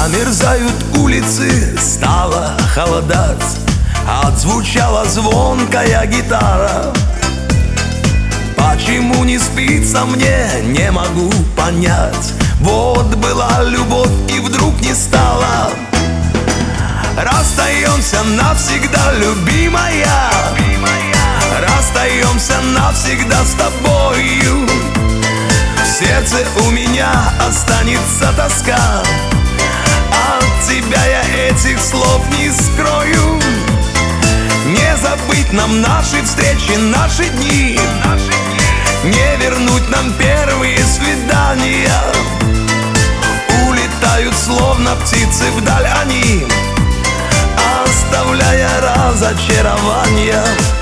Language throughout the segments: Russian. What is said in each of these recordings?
Замерзают улицы, стало холодать, отзвучала звонкая гитара. Почему не спится мне, не могу понять. Вот была любовь и вдруг не стало. Расстаемся навсегда, любимая, расстаемся навсегда с тобою. В сердце у меня останется тоска, от тебя я этих слов не скрою. Не забыть нам наши встречи, наши дни, не вернуть нам первые свидания. Улетают словно птицы вдаль они, оставляя разочарования.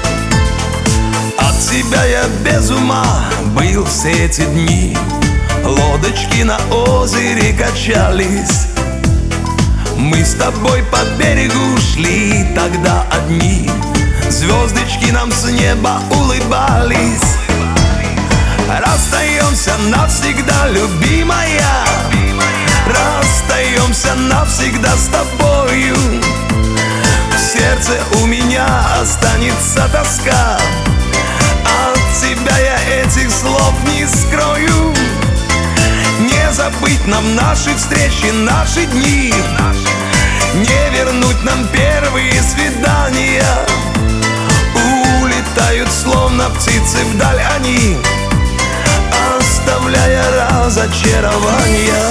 От тебя я без ума был все эти дни. Лодочки на озере качались, мы с тобой по берегу шли тогда одни. Звездочки нам с неба улыбались. Расстаемся навсегда, любимая, расстаемся навсегда с тобою. В сердце у меня останется тоска, от тебя я этих слов не скрою. Не забыть нам наши встречи, наши дни, не вернуть нам первые свидания. Улетают словно птицы вдаль они, оставляя разочарования.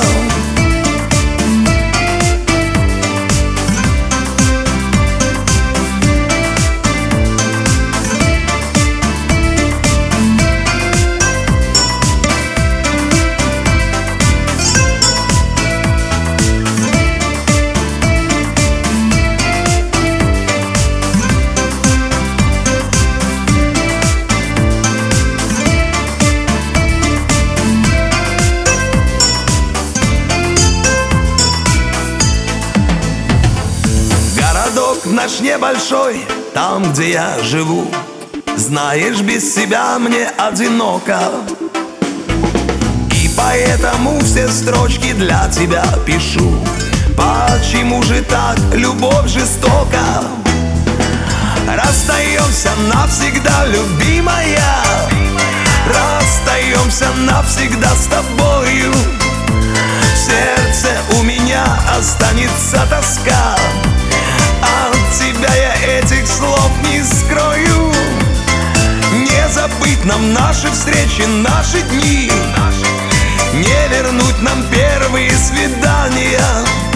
Наш небольшой, там, где я живу, знаешь, без себя мне одиноко. И поэтому все строчки для тебя пишу. Почему же так любовь жестока? Расстаемся навсегда, любимая, расстаемся навсегда с тобою. В сердце у меня останется тоска, от тебя я этих слов не скрою. Не забыть нам наши встречи, наши дни, не вернуть нам первые свидания.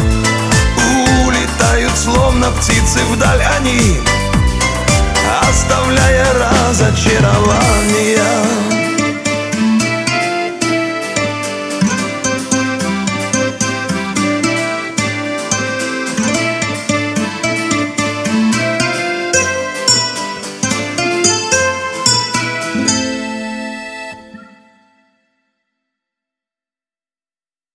Улетают словно птицы вдаль они, оставляя разочарования.